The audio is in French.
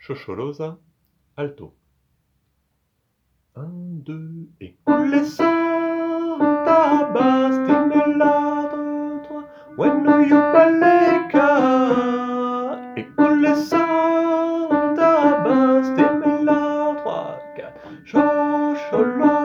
Chocholosa, alto. Un, deux, et couler Santa Bastimela, trois. When you baleka, et couler Santa Bastimela, trois, quatre. Chocholosa.